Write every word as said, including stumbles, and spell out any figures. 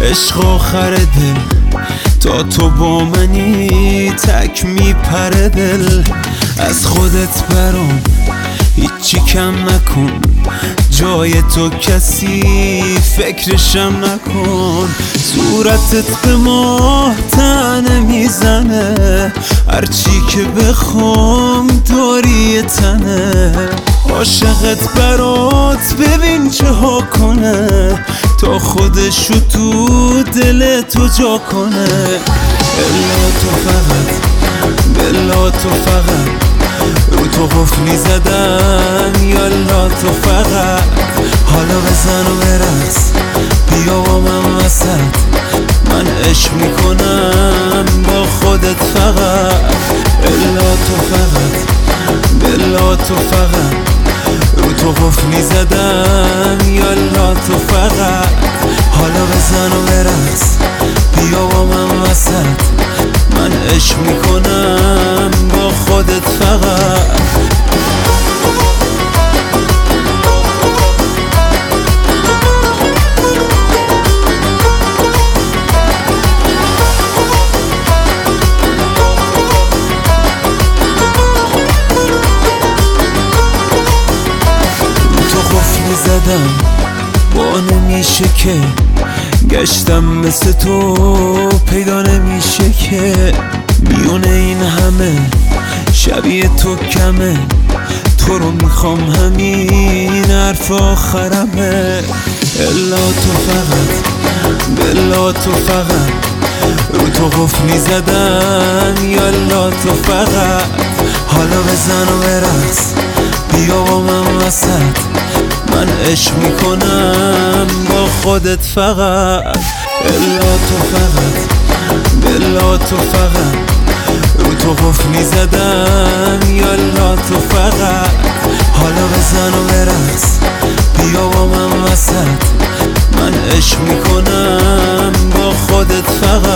عشق آخر دل تا تو با منی تک میپره دل. از خودت برام هیچی کم نکن، جای تو کسی فکرشم نکن. صورتت به ماه تنه میزنه، هرچی که بخوام داری تنه. عاشقت برات ببین چه ها کنه، تا خودشو تو دل تو جا کنه. الا تو فقط، بلا تو فقط رو تو قفلی زدم. یالا تو فقط حالا بزن و برقص، بیا با من وسط. من عشق میکنم با خودت فقط. الا تو فقط، بلا تو فقط رو تو قفلی زدم. یالا تو فقط حالا بزن و برقص، بیا با من وسط. من عشق میکنم با خودت فقط. زدم با نمیشه که گشتم مثل تو، پیدا نمیشه که میونه این همه شبیه تو کمه. تو رو میخوام همین حرف آخرمه. الا تو فقط، بلا تو فقط رو تو قفلی زدم. یالا تو فقط حالا بزن و برقص، بیا با من وسط. من عشق میکنم با خودت فقط. الا تو فقط، بلا تو فقط رو تو قفلی زدم. یالا تو فقط حالا بزن و برقص، بیا با من وسط. من عشق میکنم با خودت فقط.